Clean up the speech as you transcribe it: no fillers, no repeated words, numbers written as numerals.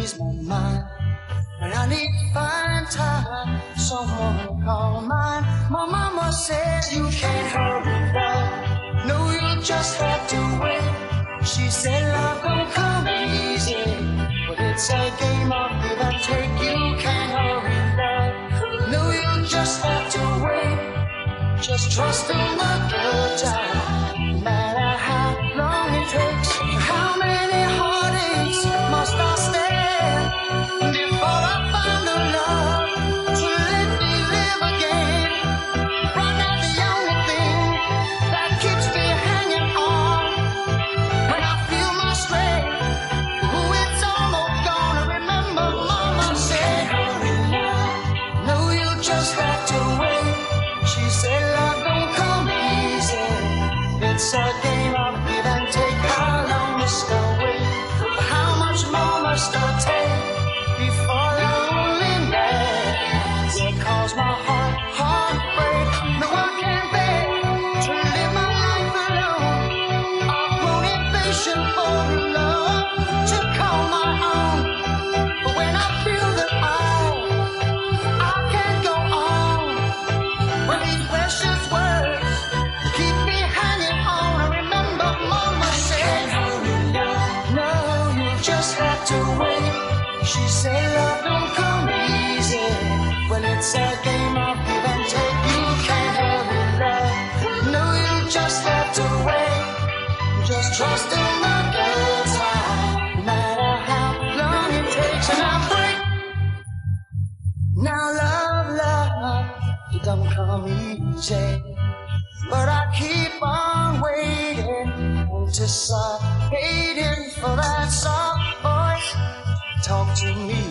ease my mind. And I need to find time, someone to call mine. My mama says you can't hurry love. No, you just have to wait. She said love don't come easy, but it's a game of give and take. You can't hurry love. No, you just have to wait. Just trust in the good time, no matter how long it takes. How many heartaches must I stand before I find the love to let me live again? Right now the only thing that keeps me hanging on, when I feel my strength, ooh, it's almost gone. I remember mama said, hurry now. No, you just have to wait. She said love don't come easy. It's a game of give and take. How long must I wait? How much more must I take before loneliness will cause my heartbreak? No, I can't bear to live my life alone. I've grown impatient for love to call my own. But when I feel that I can't go on, when these precious words keep me hanging on, I remember mama said, hurry now. No, you just have to wait. She said love don't come easy. When it's a game of give and take, you can't hurry love. No, you just have to wait. Just trust in the good time, no matter how long it takes. And I break. Now love, it don't come easy, but I keep on waiting, anticipating for that soft voice. Talk to me